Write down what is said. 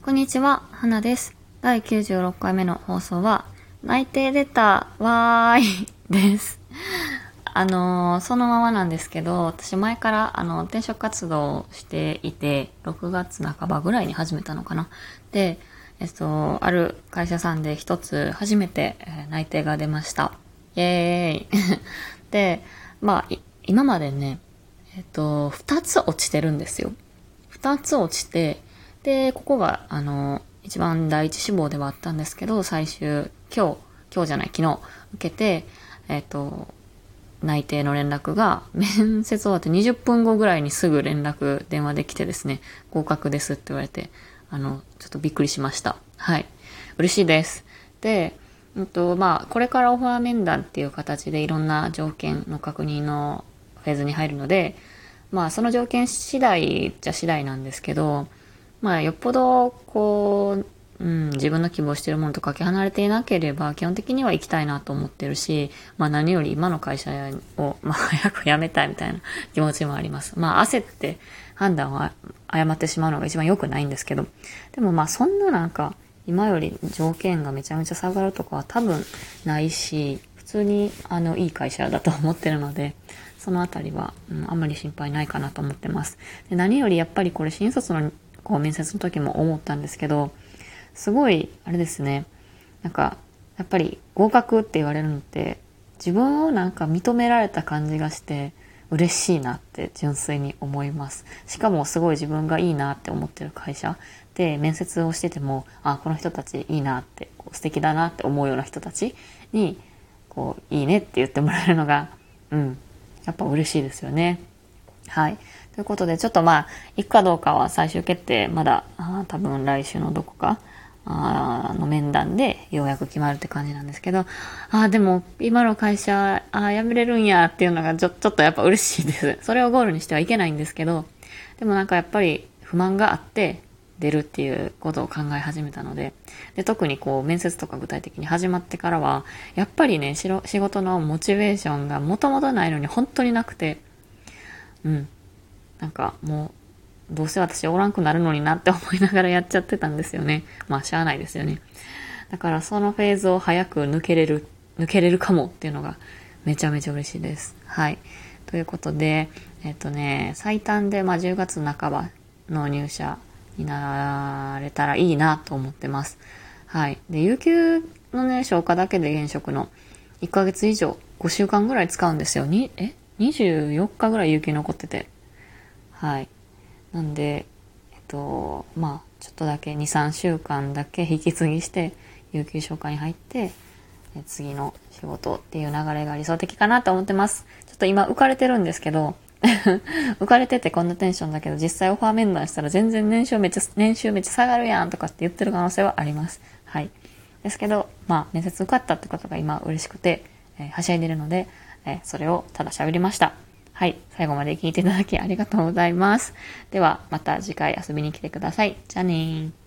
こんにちは、花です。第96回目の放送は、内定出たわーいです。そのままなんですけど、私前から転職活動をしていて、6月半ばぐらいに始めたのかな。で、ある会社さんで一つ初めて内定が出ました。イエーイで、今までね、2つ落ちてるんですよ。2つ落ちて、で、ここが、一番第一志望ではあったんですけど、今日じゃない、昨日受けて、内定の連絡が、面接終わって20分後ぐらいにすぐ電話できてですね、合格ですって言われて、ちょっとびっくりしました。はい。嬉しいです。で、これからオファー面談っていう形でいろんな条件の確認のフェーズに入るので、その条件次第じゃ次第なんですけど、よっぽど、自分の希望しているものとかけ離れていなければ、基本的には行きたいなと思ってるし、何より今の会社を、早く辞めたいみたいな気持ちもあります。焦って判断を誤ってしまうのが一番良くないんですけど、でもそんな今より条件がめちゃめちゃ下がるとかは多分ないし、普通にいい会社だと思ってるので、そのあたりは、あんまり心配ないかなと思ってます。で、何よりやっぱりこれ新卒の面接の時も思ったんですけど、すごい、あれですね、やっぱり合格って言われるのって、自分を認められた感じがして、嬉しいなって純粋に思います。しかもすごい自分がいいなって思ってる会社で面接をしてても、この人たちいいなって、素敵だなって思うような人たちに、いいねって言ってもらえるのが、やっぱ嬉しいですよね。はい。ということで、ちょっと行くかどうかは最終決定、まだ、多分来週のどこか、の面談でようやく決まるって感じなんですけど、でも、今の会社、辞めれるんやっていうのがちょっとやっぱ嬉しいです。それをゴールにしてはいけないんですけど、でもやっぱり不満があって、出るっていうことを考え始めたので、特に面接とか具体的に始まってからは、やっぱりね、仕事のモチベーションがもともとないのに本当になくて、もう、どうせ私おらんくなるのになって思いながらやっちゃってたんですよね。しゃあないですよね。だからそのフェーズを早く抜けれるかもっていうのがめちゃめちゃ嬉しいです。はい。ということで、最短で10月半ばの入社になれたらいいなと思ってます。はい。で、有給のね、消化だけで現職の1ヶ月以上、5週間ぐらい使うんですよ。24日ぐらい有給残ってて。はい。なんで、ちょっとだけ2、3週間だけ引き継ぎして、有給消化に入って、次の仕事っていう流れが理想的かなと思ってます。ちょっと今浮かれてるんですけど、浮かれててこんなテンションだけど、実際オファー面談したら全然年収めっちゃ下がるやんとかって言ってる可能性はあります。はい。ですけど、面接受かったってことが今嬉しくて、はしゃいでるので、それをただ喋りました。はい。最後まで聞いていただきありがとうございます。では、また次回遊びに来てください。じゃあねー。